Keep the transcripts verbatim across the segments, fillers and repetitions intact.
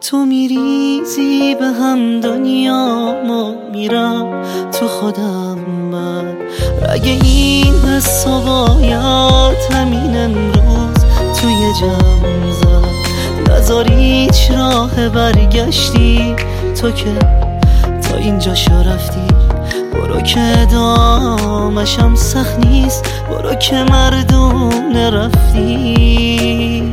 تو میریزی به هم دنیامو میرم تو خودم من اگه این حسا باید همین امروز توی جمع زد نذار هیچ راه برگشتی تو که تا اینجا شو رفتی برو که دامشم سخت نیست برو که مردونه رفتی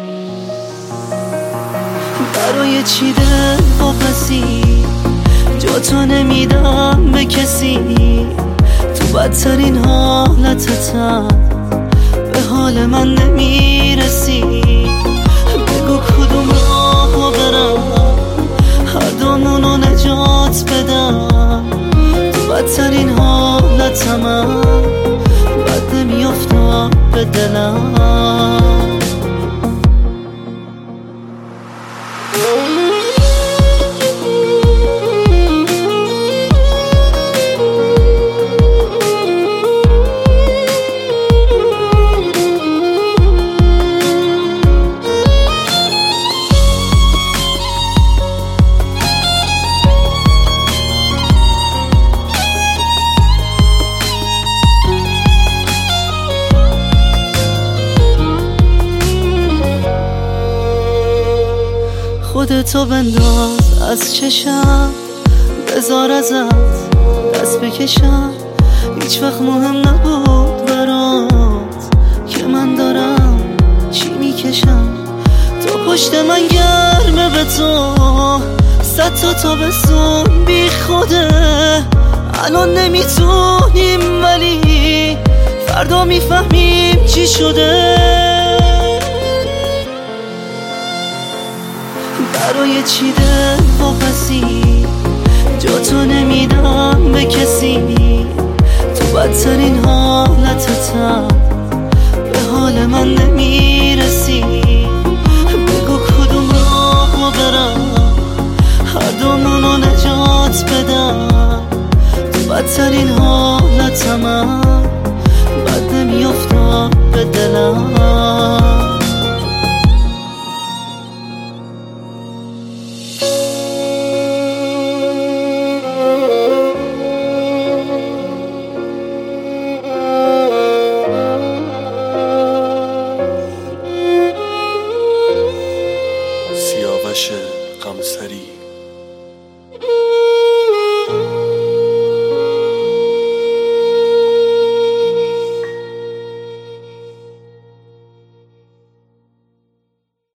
برای چی دل واپسی جا تو نمیدم به کسی تو بدترین حالتتم به حال من نمیرسی بگو کدوم راهو برم هر دومونو نجات بدم تو بدترین حالتم بد نمیافتم به دلم خودتو بنداز از چشم بذار ازت دست بکشم هیچ وقت مهم نبود برات که من دارم چی میکشم تو پشت من گرمه به تو صد تا تابستون بی خوده الان نمیتونیم ولی فردا میفهمیم چی شده برای چی دل واپسی جا تو نمیدم به کسی تو بدترین حالتتم